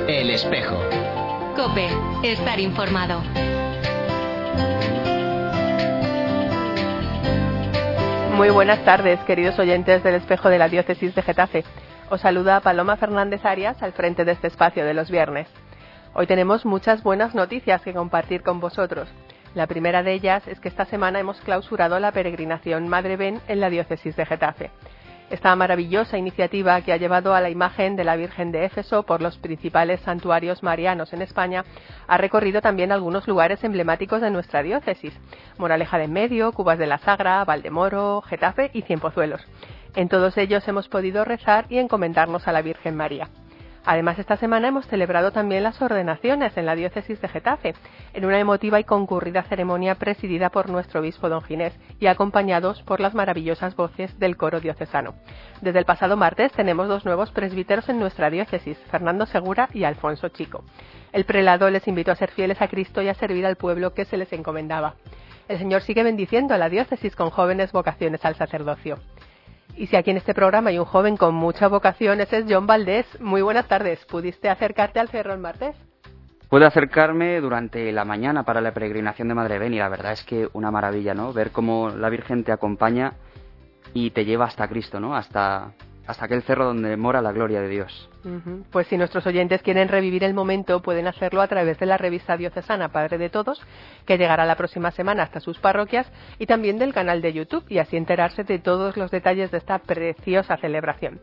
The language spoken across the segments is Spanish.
El Espejo. COPE. Estar informado. Muy buenas tardes, queridos oyentes del Espejo de la Diócesis de Getafe. Os saluda Paloma Fernández Arias al frente de este espacio de los viernes. Hoy tenemos muchas buenas noticias que compartir con vosotros. La primera de ellas es que esta semana hemos clausurado la peregrinación Madre Ven en la Diócesis de Getafe. Esta maravillosa iniciativa que ha llevado a la imagen de la Virgen de Éfeso por los principales santuarios marianos en España ha recorrido también algunos lugares emblemáticos de nuestra diócesis: Moraleja de Medio, Cubas de la Sagra, Valdemoro, Getafe y Cienpozuelos. En todos ellos hemos podido rezar y encomendarnos a la Virgen María. Además, esta semana hemos celebrado también las ordenaciones en la diócesis de Getafe, en una emotiva y concurrida ceremonia presidida por nuestro obispo don Ginés y acompañados por las maravillosas voces del coro diocesano. Desde el pasado martes tenemos dos nuevos presbíteros en nuestra diócesis, Fernando Segura y Alfonso Chico. El prelado les invitó a ser fieles a Cristo y a servir al pueblo que se les encomendaba. El Señor sigue bendiciendo a la diócesis con jóvenes vocaciones al sacerdocio. Y si aquí en este programa hay un joven con mucha vocación, ese es John Valdés. Muy buenas tardes. ¿Pudiste acercarte al cerro el martes? Pude acercarme durante la mañana para la peregrinación de Madre Ven y la verdad es que una maravilla, ¿no? Ver cómo la Virgen te acompaña y te lleva hasta Cristo, ¿no? Hasta aquel cerro donde mora la gloria de Dios. Pues si nuestros oyentes quieren revivir el momento, pueden hacerlo a través de la revista diocesana Padre de Todos, que llegará la próxima semana hasta sus parroquias, y también del canal de YouTube, y así enterarse de todos los detalles de esta preciosa celebración.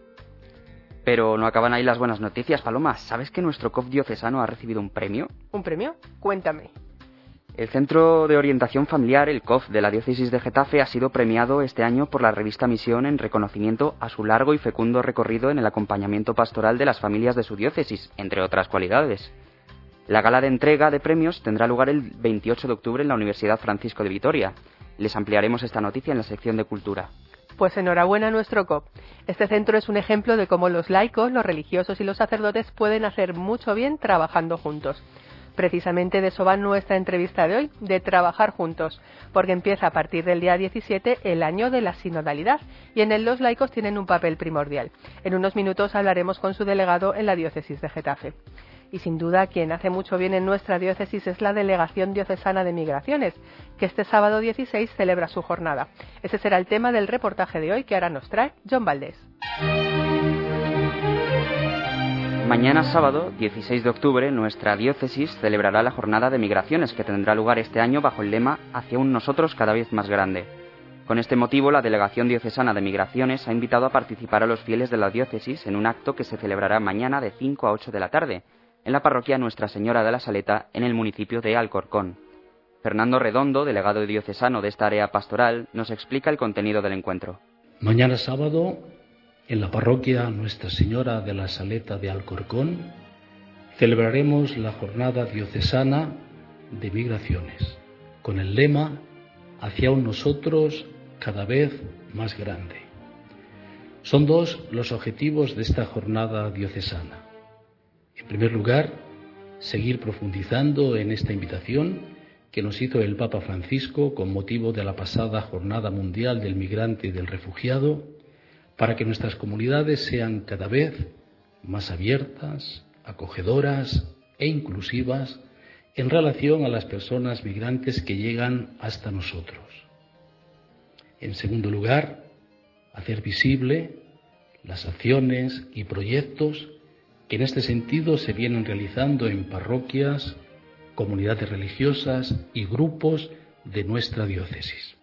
Pero no acaban ahí las buenas noticias, Paloma. ¿Sabes que nuestro COF diocesano ha recibido un premio? ¿Un premio? Cuéntame. El Centro de Orientación Familiar, el COF de la Diócesis de Getafe, ha sido premiado este año por la revista Misión en reconocimiento a su largo y fecundo recorrido en el acompañamiento pastoral de las familias de su diócesis, entre otras cualidades. La gala de entrega de premios tendrá lugar el 28 de octubre en la Universidad Francisco de Vitoria. Les ampliaremos esta noticia en la sección de Cultura. Pues enhorabuena a nuestro COF. Este centro es un ejemplo de cómo los laicos, los religiosos y los sacerdotes pueden hacer mucho bien trabajando juntos. Precisamente de eso va nuestra entrevista de hoy, de trabajar juntos, porque empieza a partir del día 17 el año de la sinodalidad y en él los laicos tienen un papel primordial. En unos minutos hablaremos con su delegado en la diócesis de Getafe. Y sin duda quien hace mucho bien en nuestra diócesis es la Delegación Diocesana de Migraciones, que este sábado 16 celebra su jornada. Ese será el tema del reportaje de hoy que ahora nos trae John Valdés. Mañana sábado, 16 de octubre, nuestra diócesis celebrará la Jornada de Migraciones que tendrá lugar este año bajo el lema Hacia un nosotros cada vez más grande. Con este motivo, la Delegación Diocesana de Migraciones ha invitado a participar a los fieles de la diócesis en un acto que se celebrará mañana de 5 a 8 de la tarde, en la parroquia Nuestra Señora de la Saleta, en el municipio de Alcorcón. Fernando Redondo, delegado diocesano de esta área pastoral, nos explica el contenido del encuentro. Mañana sábado, en la parroquia Nuestra Señora de la Saleta de Alcorcón, celebraremos la Jornada Diocesana de Migraciones, con el lema Hacia un nosotros cada vez más grande. Son dos los objetivos de esta jornada diocesana. En primer lugar, seguir profundizando en esta invitación que nos hizo el Papa Francisco con motivo de la pasada Jornada Mundial del Migrante y del Refugiado, para que nuestras comunidades sean cada vez más abiertas, acogedoras e inclusivas en relación a las personas migrantes que llegan hasta nosotros. En segundo lugar, hacer visible las acciones y proyectos que en este sentido se vienen realizando en parroquias, comunidades religiosas y grupos de nuestra diócesis.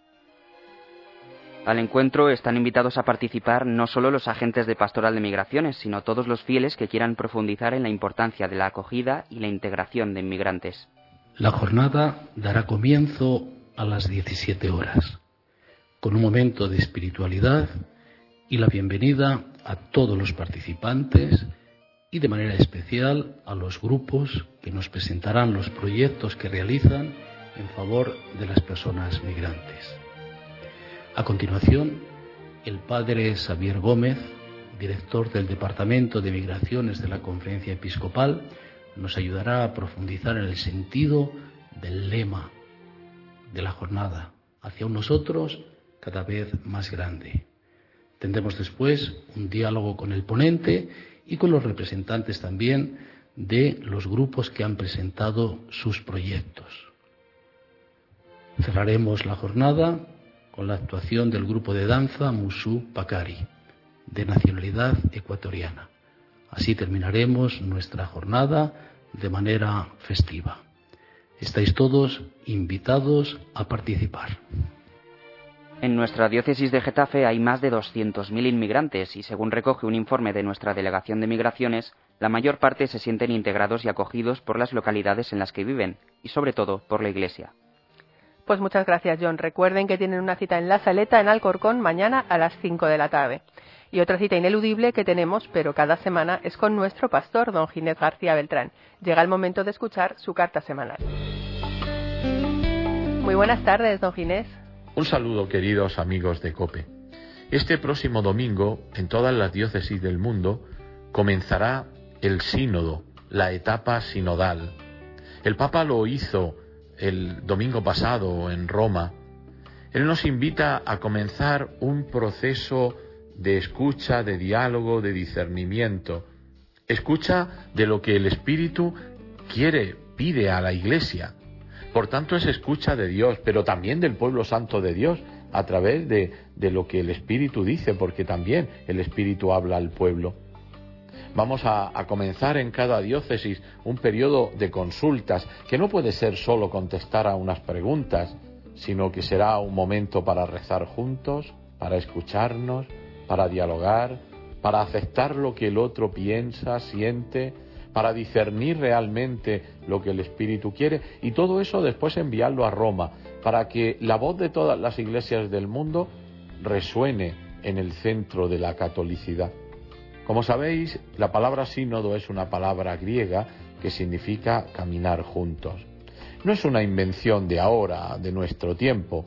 Al encuentro están invitados a participar no solo los agentes de Pastoral de Migraciones, sino todos los fieles que quieran profundizar en la importancia de la acogida y la integración de inmigrantes. La jornada dará comienzo a las 17 horas, con un momento de espiritualidad y la bienvenida a todos los participantes y de manera especial a los grupos que nos presentarán los proyectos que realizan en favor de las personas migrantes. A continuación, el padre Xavier Gómez, director del Departamento de Migraciones de la Conferencia Episcopal, nos ayudará a profundizar en el sentido del lema de la jornada, hacia un nosotros cada vez más grande. Tendremos después un diálogo con el ponente y con los representantes también de los grupos que han presentado sus proyectos. Cerraremos la jornada con la actuación del grupo de danza Musu Pakari, de nacionalidad ecuatoriana. Así terminaremos nuestra jornada de manera festiva. Estáis todos invitados a participar. En nuestra diócesis de Getafe hay más de 200.000 inmigrantes y, según recoge un informe de nuestra Delegación de Migraciones, la mayor parte se sienten integrados y acogidos por las localidades en las que viven y, sobre todo, por la Iglesia. Pues muchas gracias, John. Recuerden que tienen una cita en La Saleta, en Alcorcón, mañana a las 5 de la tarde. Y otra cita ineludible que tenemos, pero cada semana, es con nuestro pastor, don Ginés García Beltrán. Llega el momento de escuchar su carta semanal. Muy buenas tardes, don Ginés. Un saludo, queridos amigos de COPE. Este próximo domingo, en todas las diócesis del mundo, comenzará el sínodo, la etapa sinodal. El Papa lo hizo el domingo pasado en Roma. Él nos invita a comenzar un proceso de escucha, de diálogo, de discernimiento. Escucha de lo que el Espíritu quiere, pide a la Iglesia. Por tanto, es escucha de Dios, pero también del pueblo santo de Dios, a través de lo que el Espíritu dice, porque también el Espíritu habla al pueblo. Vamos a comenzar en cada diócesis un periodo de consultas, que no puede ser solo contestar a unas preguntas, sino que será un momento para rezar juntos, para escucharnos, para dialogar, para aceptar lo que el otro piensa, siente, para discernir realmente lo que el Espíritu quiere, y todo eso después enviarlo a Roma, para que la voz de todas las iglesias del mundo resuene en el centro de la catolicidad. Como sabéis, la palabra sínodo es una palabra griega que significa caminar juntos. No es una invención de ahora, de nuestro tiempo.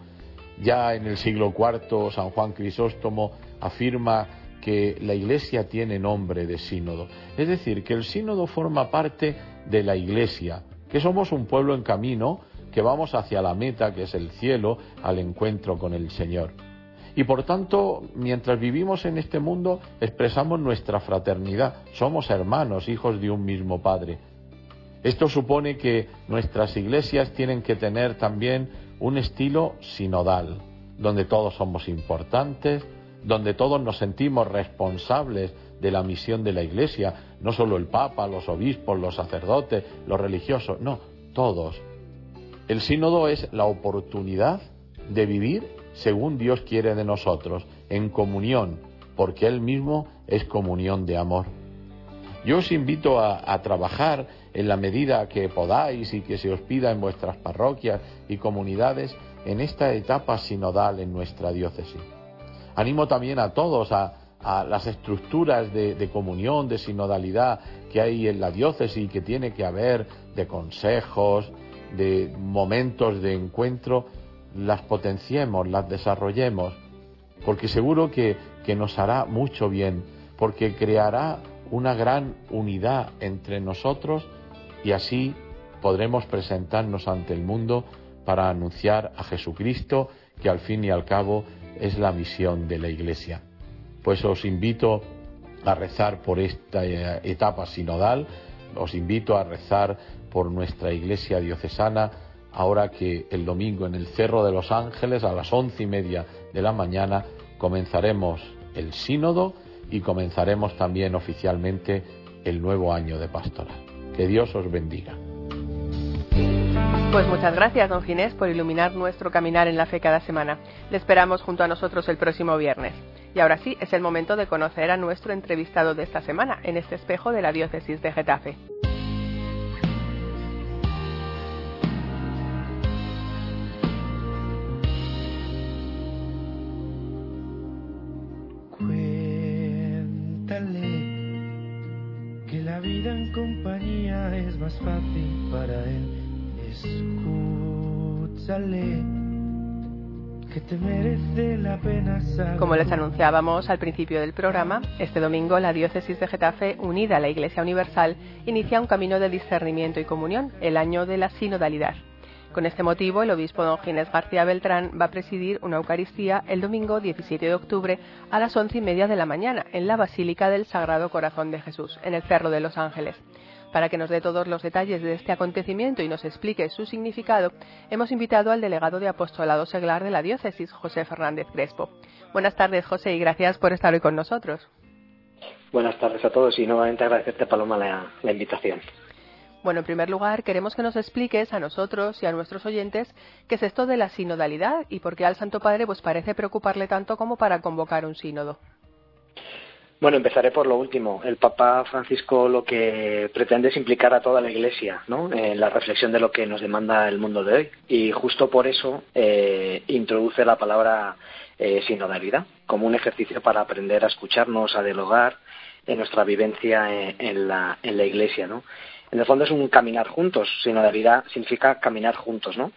Ya en el siglo IV, San Juan Crisóstomo afirma que la Iglesia tiene nombre de sínodo. Es decir, que el sínodo forma parte de la Iglesia, que somos un pueblo en camino, que vamos hacia la meta, que es el cielo, al encuentro con el Señor. Y por tanto, mientras vivimos en este mundo, expresamos nuestra fraternidad. Somos hermanos, hijos de un mismo Padre. Esto supone que nuestras iglesias tienen que tener también un estilo sinodal, donde todos somos importantes, donde todos nos sentimos responsables de la misión de la Iglesia, no solo el Papa, los obispos, los sacerdotes, los religiosos, no, todos. El sínodo es la oportunidad de vivir según Dios quiere de nosotros, en comunión, porque Él mismo es comunión de amor. Yo os invito a trabajar en la medida que podáis y que se os pida en vuestras parroquias y comunidades en esta etapa sinodal en nuestra diócesis. Animo también a todos a las estructuras de comunión, de sinodalidad que hay en la diócesis y que tiene que haber, de consejos, de momentos de encuentro, las potenciemos, las desarrollemos, porque seguro que nos hará mucho bien, porque creará una gran unidad entre nosotros y así podremos presentarnos ante el mundo para anunciar a Jesucristo, que al fin y al cabo es la misión de la Iglesia. Pues os invito a rezar por esta etapa sinodal, os invito a rezar por nuestra Iglesia diocesana, ahora que el domingo en el Cerro de los Ángeles a las 11:30 de la mañana comenzaremos el sínodo y comenzaremos también oficialmente el nuevo año de pastoral. Que Dios os bendiga. Pues muchas gracias, don Ginés, por iluminar nuestro caminar en la fe cada semana. Le esperamos junto a nosotros el próximo viernes. Y ahora sí, es el momento de conocer a nuestro entrevistado de esta semana en este espejo de la diócesis de Getafe. La vida en compañía es más fácil para él. Escúchale, que te merece la pena saber. Como les anunciábamos al principio del programa, este domingo la diócesis de Getafe, unida a la Iglesia Universal, inicia un camino de discernimiento y comunión, el año de la sinodalidad. Con este motivo, el obispo don Ginés García Beltrán va a presidir una Eucaristía el domingo 17 de octubre a las 11:30 de la mañana en la Basílica del Sagrado Corazón de Jesús, en el Cerro de los Ángeles. Para que nos dé todos los detalles de este acontecimiento y nos explique su significado, hemos invitado al delegado de Apostolado Seglar de la Diócesis, José Fernández Crespo. Buenas tardes, José, y gracias por estar hoy con nosotros. Buenas tardes a todos y nuevamente agradecerte, Paloma, la invitación. Bueno, en primer lugar, queremos que nos expliques a nosotros y a nuestros oyentes qué es esto de la sinodalidad y por qué al Santo Padre pues parece preocuparle tanto como para convocar un sínodo. Bueno, empezaré por lo último. El Papa Francisco lo que pretende es implicar a toda la Iglesia, ¿no?, en la reflexión de lo que nos demanda el mundo de hoy. Y justo por eso introduce la palabra sinodalidad como un ejercicio para aprender a escucharnos, a dialogar en nuestra vivencia en la Iglesia, ¿no? En el fondo es un caminar juntos. Sinodalidad significa caminar juntos, ¿no?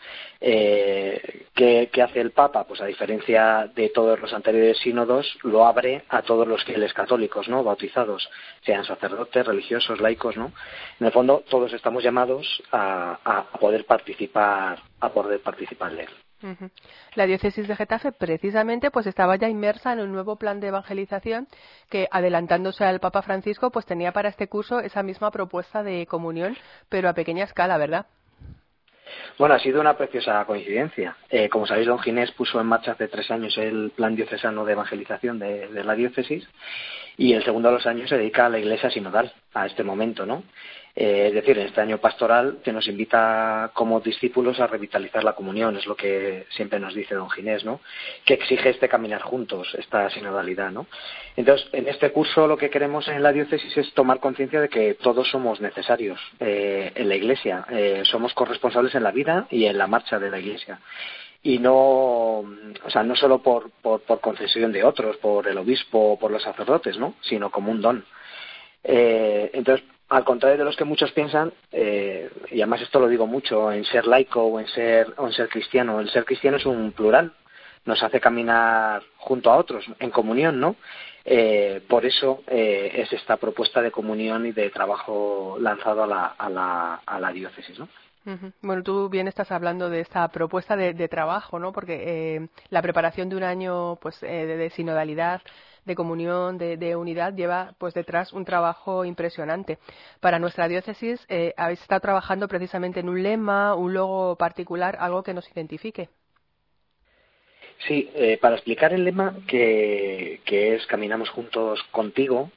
¿Qué hace el Papa? Pues a diferencia de todos los anteriores sínodos, lo abre a todos los fieles católicos, ¿no?, bautizados, sean sacerdotes, religiosos, laicos, ¿no? En el fondo todos estamos llamados a poder participar de él. Uh-huh. La diócesis de Getafe precisamente pues estaba ya inmersa en un nuevo plan de evangelización que, adelantándose al Papa Francisco, pues tenía para este curso esa misma propuesta de comunión, pero a pequeña escala, ¿verdad? Bueno, ha sido una preciosa coincidencia. Como sabéis, don Ginés puso en marcha hace 3 años el plan diocesano de evangelización de la diócesis, y el segundo de los años se dedica a la Iglesia sinodal, a este momento, ¿no? Es decir, en este año pastoral que nos invita como discípulos a revitalizar la comunión, es lo que siempre nos dice don Ginés, ¿no?, que exige este caminar juntos, esta sinodalidad, ¿no? Entonces, en este curso lo que queremos en la diócesis es tomar conciencia de que todos somos necesarios en la Iglesia, somos corresponsables en la vida y en la marcha de la Iglesia. Y no solo por concesión de otros, por el obispo o por los sacerdotes, ¿no?, sino como un don. Entonces, al contrario de los que muchos piensan, y además esto lo digo mucho, en ser laico o en ser cristiano, el ser cristiano es un plural, nos hace caminar junto a otros, en comunión, ¿no? Por eso es esta propuesta de comunión y de trabajo lanzado a la diócesis, ¿no? Uh-huh. Bueno, tú bien estás hablando de esta propuesta de trabajo, ¿no? Porque la preparación de un año pues de sinodalidad, de comunión, de unidad, lleva pues detrás un trabajo impresionante. Para nuestra diócesis habéis estado trabajando precisamente en un lema, un logo particular, algo que nos identifique. Sí, para explicar el lema, que es Caminamos juntos contigo,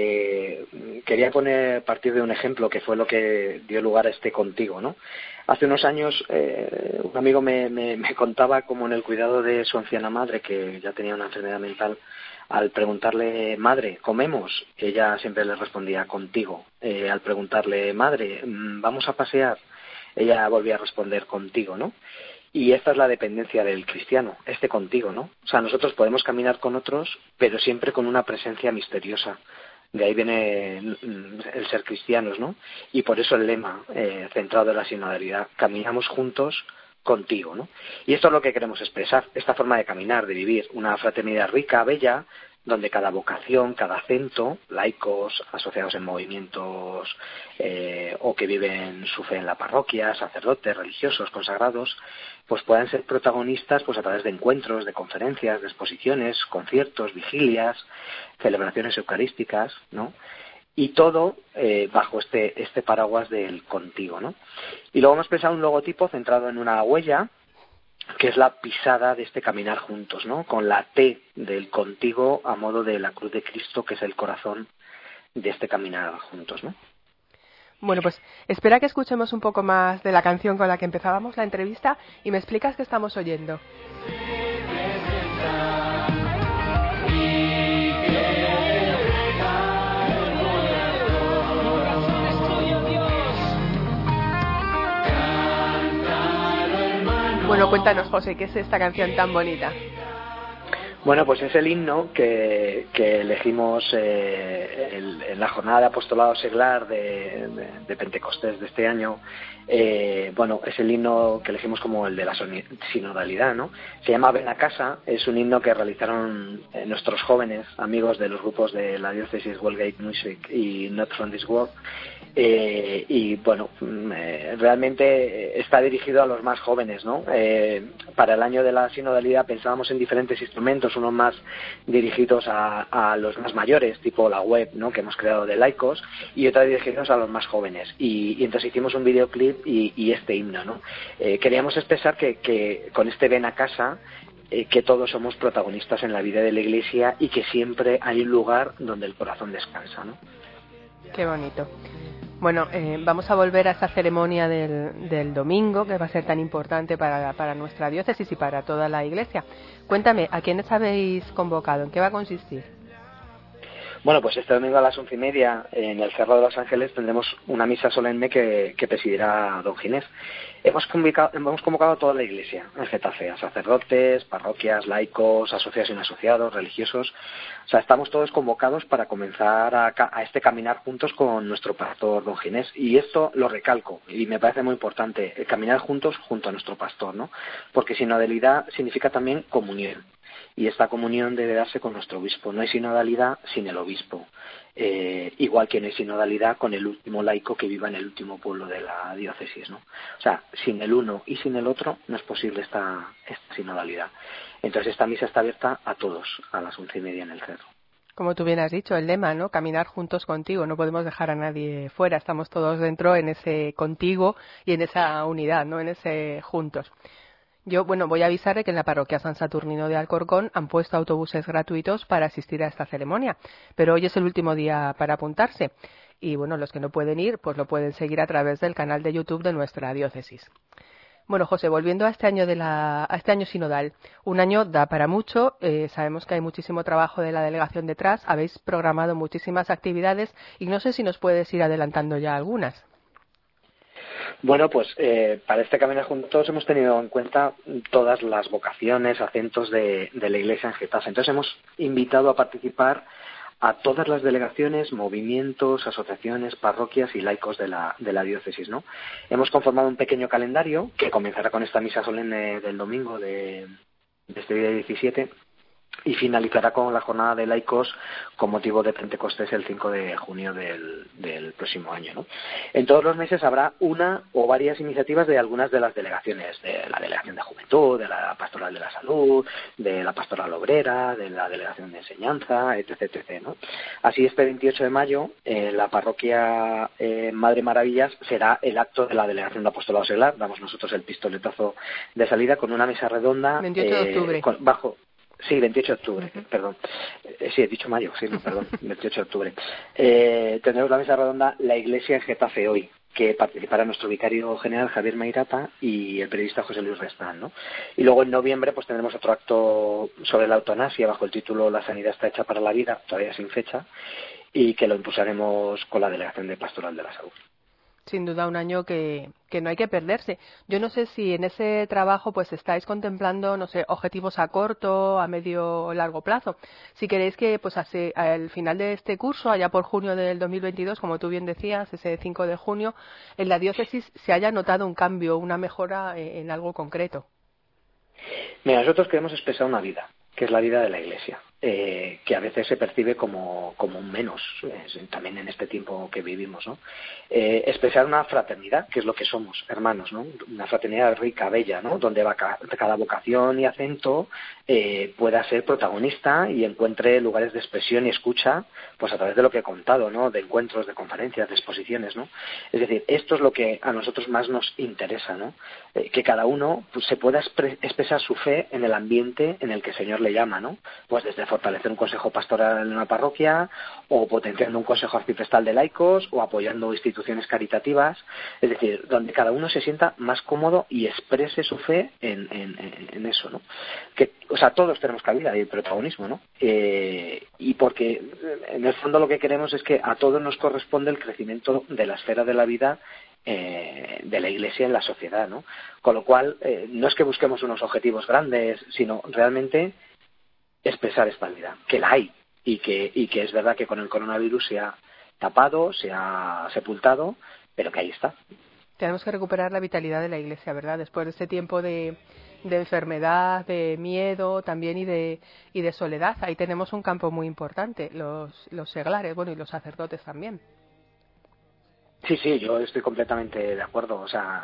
quería partir de un ejemplo que fue lo que dio lugar a este contigo, ¿no? Hace unos años un amigo me contaba cómo en el cuidado de su anciana madre, que ya tenía una enfermedad mental, al preguntarle, madre, ¿comemos?, ella siempre le respondía, contigo. Al preguntarle, madre, ¿vamos a pasear?, ella volvía a responder, contigo, ¿no? Y esta es la dependencia del cristiano, contigo, ¿no? O sea, nosotros podemos caminar con otros, pero siempre con una presencia misteriosa. De ahí viene el ser cristianos, ¿no? Y por eso el lema centrado en la sinodalidad, caminamos juntos contigo, ¿no? Y esto es lo que queremos expresar, esta forma de caminar, de vivir, una fraternidad rica, bella, donde cada vocación, cada acento, laicos, asociados en movimientos o que viven su fe en la parroquia, sacerdotes, religiosos, consagrados, pues puedan ser protagonistas pues a través de encuentros, de conferencias, de exposiciones, conciertos, vigilias, celebraciones eucarísticas, ¿no? Y todo bajo este paraguas del contigo, ¿no? Y luego hemos pensado un logotipo centrado en una huella, que es la pisada de este caminar juntos, ¿no? Con la T del contigo a modo de la cruz de Cristo, que es el corazón de este caminar juntos, ¿no? Bueno, pues espera que escuchemos un poco más de la canción con la que empezábamos la entrevista y me explicas qué estamos oyendo. Bueno, cuéntanos, José, ¿qué es esta canción tan bonita? Bueno, pues es el himno que elegimos en la jornada de apostolado seglar de Pentecostés de este año. Bueno, es el himno que elegimos como el de la sinodalidad, ¿no? Se llama Ven a casa, es un himno que realizaron nuestros jóvenes amigos de los grupos de la diócesis Wellgate Music y Not From This World. Y bueno, realmente está dirigido a los más jóvenes, ¿no? Para el año de la sinodalidad pensábamos en diferentes instrumentos, unos más dirigidos a los más mayores, tipo la web, ¿no?, que hemos creado de laicos, y otros dirigidos a los más jóvenes. Y entonces hicimos un videoclip y este himno, ¿no? Queríamos expresar que con este Ven a casa, que todos somos protagonistas en la vida de la Iglesia y que siempre hay un lugar donde el corazón descansa, ¿no? Qué bonito. Bueno, vamos a volver a esa ceremonia del domingo, que va a ser tan importante para nuestra diócesis y para toda la Iglesia. Cuéntame, ¿a quiénes habéis convocado? ¿En qué va a consistir? Bueno, pues este domingo a las 11:30 en el Cerro de los Ángeles tendremos una misa solemne que presidirá don Ginés. Hemos convocado a toda la Iglesia en Getafe, a sacerdotes, parroquias, laicos, asociados y no asociados, religiosos. O sea, estamos todos convocados para comenzar a este caminar juntos con nuestro pastor don Ginés. Y esto lo recalco y me parece muy importante, el caminar juntos junto a nuestro pastor, ¿no? Porque sinodalidad significa también comunión. Y esta comunión debe darse con nuestro obispo. No hay sinodalidad sin el obispo. Igual que no hay sinodalidad con el último laico que viva en el último pueblo de la diócesis, ¿no? O sea, sin el uno y sin el otro no es posible esta sinodalidad. Entonces esta misa está abierta a todos a las 11:30 en el cerro. Como tú bien has dicho, el lema, ¿no? Caminar juntos contigo. No podemos dejar a nadie fuera. Estamos todos dentro en ese contigo y en esa unidad, ¿no? En ese juntos. Yo, voy a avisar que en la parroquia San Saturnino de Alcorcón han puesto autobuses gratuitos para asistir a esta ceremonia, pero hoy es el último día para apuntarse y, los que no pueden ir, pues lo pueden seguir a través del canal de YouTube de nuestra diócesis. Bueno, José, volviendo a este año sinodal, un año da para mucho, sabemos que hay muchísimo trabajo de la delegación detrás, habéis programado muchísimas actividades y no sé si nos puedes ir adelantando ya algunas. Bueno, pues para este Caminar Juntos hemos tenido en cuenta todas las vocaciones, acentos de la Iglesia en Getafe. Entonces hemos invitado a participar a todas las delegaciones, movimientos, asociaciones, parroquias y laicos de la diócesis, ¿no? Hemos conformado un pequeño calendario que comenzará con esta misa solemne del domingo de este día 17 y finalizará con la jornada de laicos con motivo de Pentecostés el 5 de junio del próximo año, ¿no? En todos los meses habrá una o varias iniciativas de algunas de las delegaciones, de la Delegación de Juventud, de la Pastoral de la Salud, de la Pastoral Obrera, de la Delegación de Enseñanza, etc., ¿no? Así, este 28 de mayo, la parroquia Madre Maravillas será el acto de la Delegación de Apostolado Seglar. Damos nosotros el pistoletazo de salida con una mesa redonda 28 de octubre. Sí, 28 de octubre, perdón. Sí, he dicho mayo, sí, perdón, 28 de octubre. Tendremos la mesa redonda La Iglesia en Getafe hoy, que participará nuestro vicario general Javier Mairata y el periodista José Luis Restán, ¿no? Y luego en noviembre pues tendremos otro acto sobre la eutanasia bajo el título La sanidad está hecha para la vida, todavía sin fecha, y que lo impulsaremos con la Delegación de Pastoral de la Salud. Sin duda un año que no hay que perderse. Yo no sé si en ese trabajo pues estáis contemplando, objetivos a corto, a medio o largo plazo. Si queréis que pues al final de este curso, allá por junio del 2022, como tú bien decías, ese 5 de junio, en la diócesis se haya notado un cambio, una mejora en algo concreto. Mira, nosotros queremos expresar una vida, que es la vida de la Iglesia, que a veces se percibe como un menos, también en este tiempo que vivimos, ¿no? Expresar una fraternidad, que es lo que somos, hermanos, ¿no? Una fraternidad rica, bella, ¿no? Donde cada vocación y acento pueda ser protagonista y encuentre lugares de expresión y escucha, pues a través de lo que he contado, ¿no? De encuentros, de conferencias, de exposiciones, ¿no? Es decir, esto es lo que a nosotros más nos interesa, ¿no? Que cada uno pues, se pueda expresar su fe en el ambiente en el que el Señor le llama, ¿no? Pues desde fortalecer un consejo pastoral en una parroquia, o potenciando un consejo arciprestal de laicos, o apoyando instituciones caritativas, es decir, donde cada uno se sienta más cómodo y exprese su fe en eso, ¿no? O sea, todos tenemos cabida y protagonismo, ¿no? Y porque en el fondo lo que queremos es que a todos nos corresponde el crecimiento de la esfera de la vida de la Iglesia en la sociedad, ¿no? Con lo cual, no es que busquemos unos objetivos grandes, sino realmente expresar esta vida, que la hay, y que es verdad que con el coronavirus se ha tapado, se ha sepultado, pero que ahí está. Tenemos que recuperar la vitalidad de la Iglesia, ¿verdad? Después de este tiempo de enfermedad, de miedo también y de soledad. Ahí tenemos un campo muy importante, los seglares, bueno, y los sacerdotes también. Sí, yo estoy completamente de acuerdo. O sea,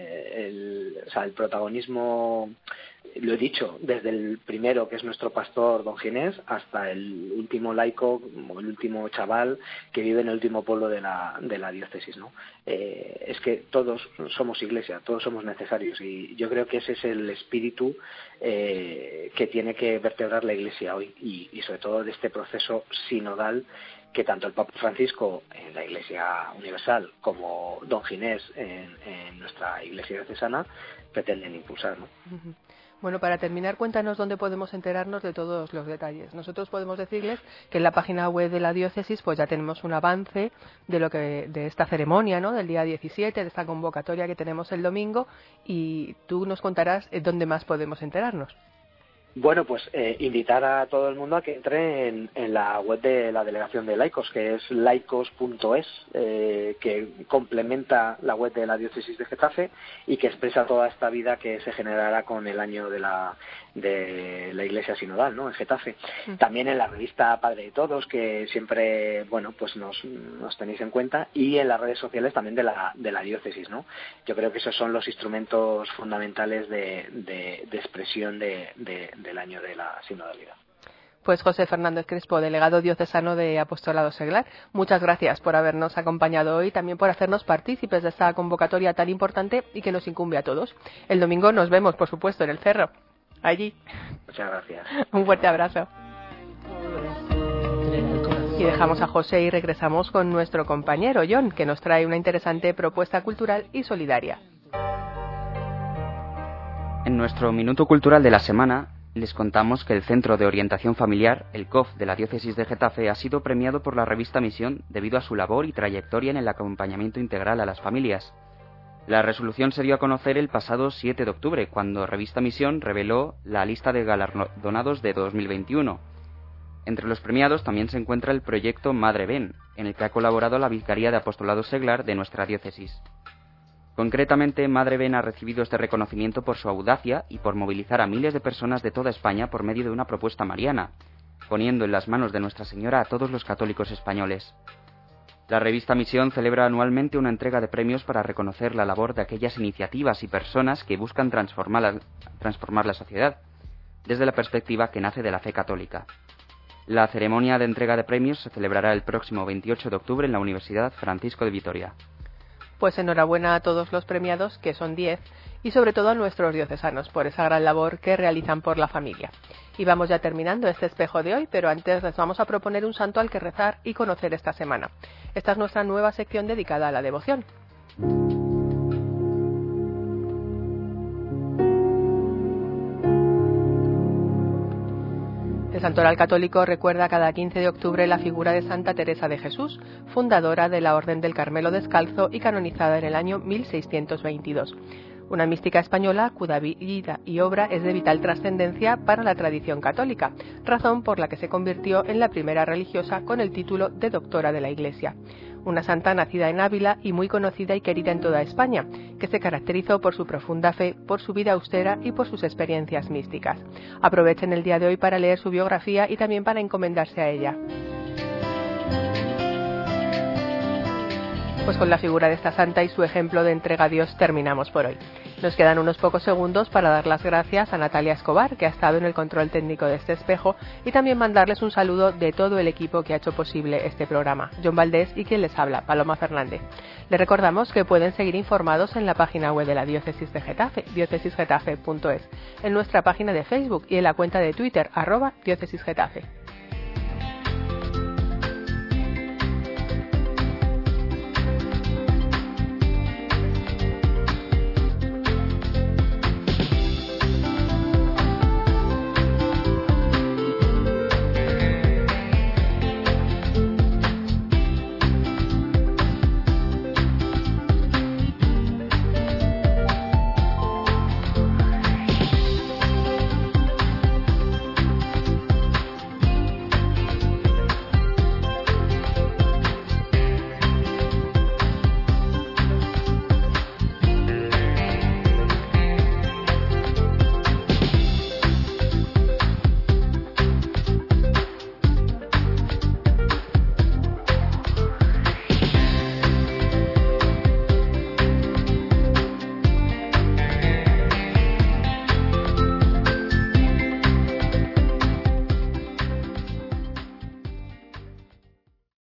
el protagonismo, lo he dicho, desde el primero, que es nuestro pastor, don Ginés, hasta el último laico, o el último chaval que vive en el último pueblo de la diócesis, ¿no? Es que todos somos iglesia, todos somos necesarios, y yo creo que ese es el espíritu que tiene que vertebrar la iglesia hoy, y sobre todo de este proceso sinodal que tanto el Papa Francisco en la Iglesia Universal como don Ginés en nuestra Iglesia diocesana pretenden impulsar, ¿no? Uh-huh. Bueno, para terminar, cuéntanos dónde podemos enterarnos de todos los detalles. Nosotros podemos decirles que en la página web de la diócesis pues ya tenemos un avance de esta ceremonia, ¿no? Del día 17, de esta convocatoria que tenemos el domingo, y tú nos contarás dónde más podemos enterarnos. Bueno, pues invitar a todo el mundo a que entre en la web de la Delegación de Laicos, que es laicos.es, que complementa la web de la Diócesis de Getafe y que expresa toda esta vida que se generará con el año de la Iglesia Sinodal, ¿no?, en Getafe. También en la revista Padre de Todos, que siempre, bueno, pues nos tenéis en cuenta, y en las redes sociales también de la Diócesis, ¿no? Yo creo que esos son los instrumentos fundamentales de expresión del año de la sinodalidad. Pues José Fernández Crespo, delegado diocesano de Apostolado Seglar, muchas gracias por habernos acompañado hoy, también por hacernos partícipes de esta convocatoria tan importante y que nos incumbe a todos. El domingo nos vemos, por supuesto, en el Cerro, allí. Muchas gracias. Un fuerte abrazo. Y dejamos a José y regresamos con nuestro compañero John, que nos trae una interesante propuesta cultural y solidaria. En nuestro Minuto Cultural de la semana les contamos que el Centro de Orientación Familiar, el COF de la Diócesis de Getafe, ha sido premiado por la revista Misión debido a su labor y trayectoria en el acompañamiento integral a las familias. La resolución se dio a conocer el pasado 7 de octubre, cuando Revista Misión reveló la lista de galardonados de 2021. Entre los premiados también se encuentra el proyecto Madre Ven, en el que ha colaborado la Vicaría de Apostolado Seglar de nuestra diócesis. Concretamente, Madre Ven ha recibido este reconocimiento por su audacia y por movilizar a miles de personas de toda España por medio de una propuesta mariana, poniendo en las manos de Nuestra Señora a todos los católicos españoles. La revista Misión celebra anualmente una entrega de premios para reconocer la labor de aquellas iniciativas y personas que buscan transformar la sociedad, desde la perspectiva que nace de la fe católica. La ceremonia de entrega de premios se celebrará el próximo 28 de octubre en la Universidad Francisco de Vitoria. Pues enhorabuena a todos los premiados, que son 10, y sobre todo a nuestros diocesanos por esa gran labor que realizan por la familia. Y vamos ya terminando este espejo de hoy, pero antes les vamos a proponer un santo al que rezar y conocer esta semana. Esta es nuestra nueva sección dedicada a la devoción. El Santoral Católico recuerda cada 15 de octubre la figura de Santa Teresa de Jesús, fundadora de la Orden del Carmelo Descalzo y canonizada en el año 1622. Una mística española cuya vida y obra es de vital trascendencia para la tradición católica, razón por la que se convirtió en la primera religiosa con el título de doctora de la Iglesia. Una santa nacida en Ávila y muy conocida y querida en toda España, que se caracterizó por su profunda fe, por su vida austera y por sus experiencias místicas. Aprovechen el día de hoy para leer su biografía y también para encomendarse a ella. Pues con la figura de esta santa y su ejemplo de entrega a Dios terminamos por hoy. Nos quedan unos pocos segundos para dar las gracias a Natalia Escobar, que ha estado en el control técnico de este espejo, y también mandarles un saludo de todo el equipo que ha hecho posible este programa, John Valdés y quien les habla, Paloma Fernández. Les recordamos que pueden seguir informados en la página web de la Diócesis de Getafe, diócesisgetafe.es, en nuestra página de Facebook y en la cuenta de Twitter, @diócesisgetafe.